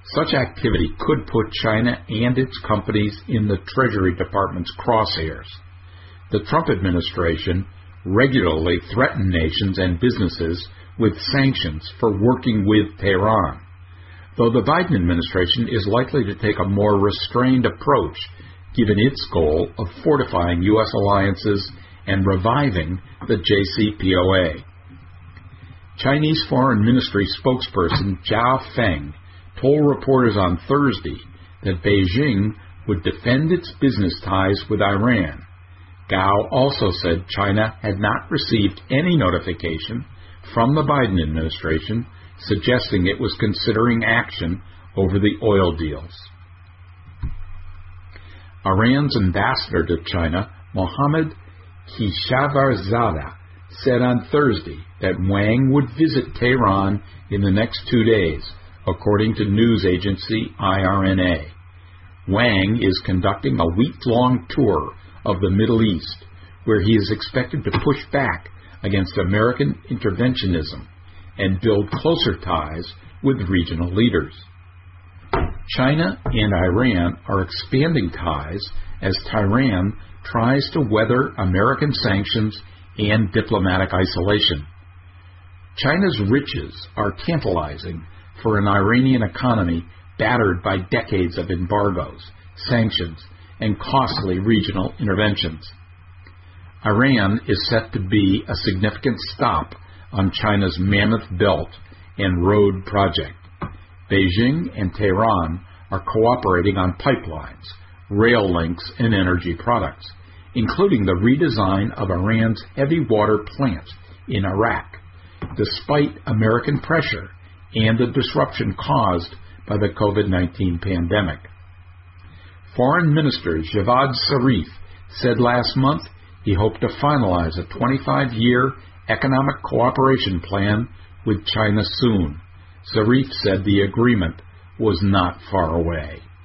Such activity could put China and its companies in the Treasury Department's crosshairs. The Trump administration regularly threatened nations and businesses with sanctions for working with Tehran, though the Biden administration is likely to take a more restrained approach given its goal of fortifying U.S. alliances and reviving the JCPOA. Chinese Foreign Ministry spokesperson Zhao Feng told reporters on Thursday that Beijing would defend its business ties with Iran. Gao also said China had not received any notification from the Biden administration suggesting it was considering action over the oil deals. Iran's ambassador to China, Mohammad Khishavarzadeh, said on Thursday that Wang would visit Tehran in the next 2 days, according to news agency IRNA. Wang is conducting a week-long tour of the Middle East, where he is expected to push back against American interventionism and build closer ties with regional leaders. China and Iran are expanding ties as Tehran tries to weather American sanctions and diplomatic isolation. China's riches are tantalizing for an Iranian economy battered by decades of embargoes, sanctions, and costly regional interventions. Iran is set to be a significant stop on China's Mammoth Belt and Road project. Beijing and Tehran are cooperating on pipelines, rail links, and energy products, including the redesign of Iran's heavy water plant in Iraq, despite American pressure and the disruption caused by the COVID-19 pandemic. Foreign Minister Javad Zarif said last month he hoped to finalize a 25-year economic cooperation plan with China soon. Zarif said the agreement was not far away.